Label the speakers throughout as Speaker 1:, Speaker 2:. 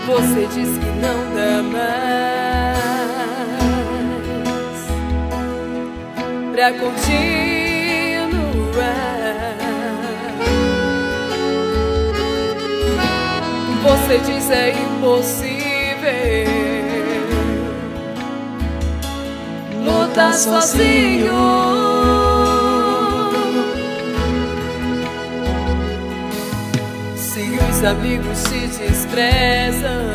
Speaker 1: Você diz que não dá mais pra continuar. Você diz é impossível lutar sozinho. Se os amigos te desprezam,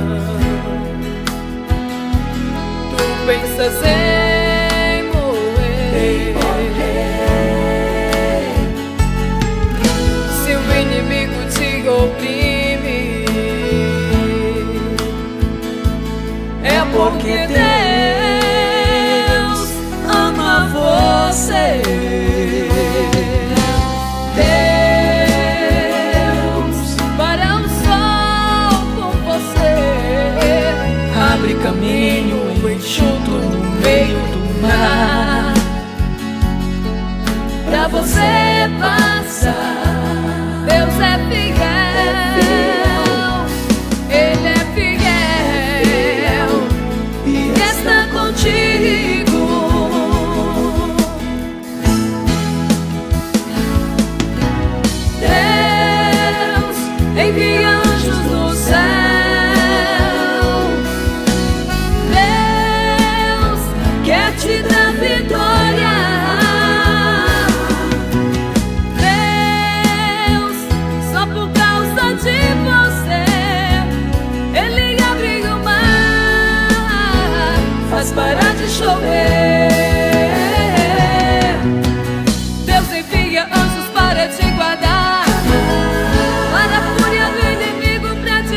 Speaker 1: tu pensas em morrer. Se o inimigo te oprime, é porque Deus ama você.
Speaker 2: Abre caminho enxuto no meio do mar,
Speaker 1: pra você passar. Deus é fiel, Ele é fiel e está contigo. Deus envia anjos no céu, te dá vitória. Deus, só por causa de você, Ele abre o mar, faz parar de chover. Deus envia anjos para te guardar, para a fúria do inimigo pra te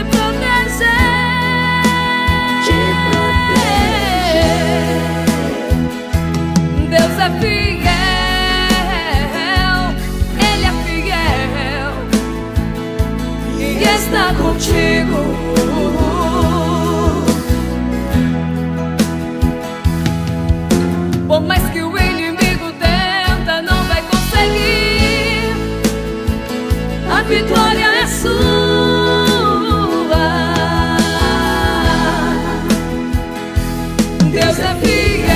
Speaker 1: proteger. Deus é fiel, Ele é fiel e está contigo. Por mais que o inimigo tenta, não vai conseguir. A vitória é sua. Deus é fiel,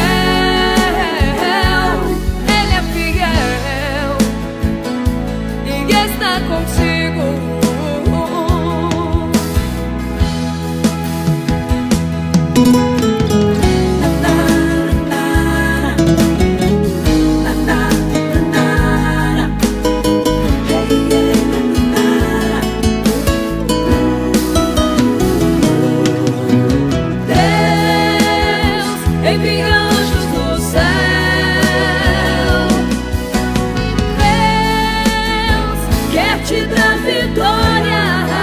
Speaker 1: contigo. Deus envia anjos do céu, Deus quer te dar vitória.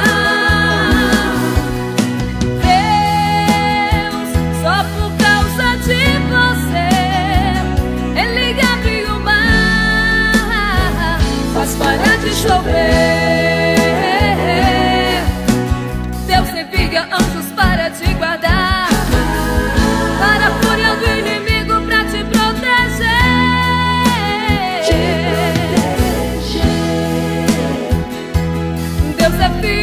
Speaker 1: Deus, só por causa de você, Ele abre o mar, faz parar de chover. Deus envia anjos para te guardar, para a fúria do inimigo pra te proteger. Deus é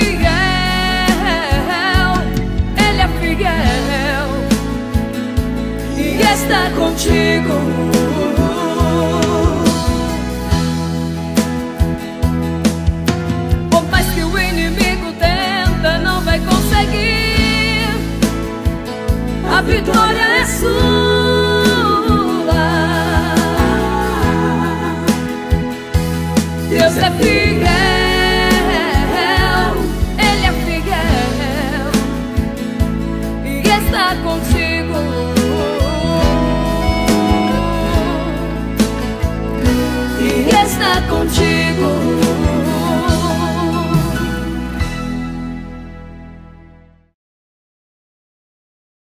Speaker 1: fiel, Ele é fiel e está contigo. Por mais que o inimigo tenta, não vai conseguir. A vitória é sua. Deus é fiel.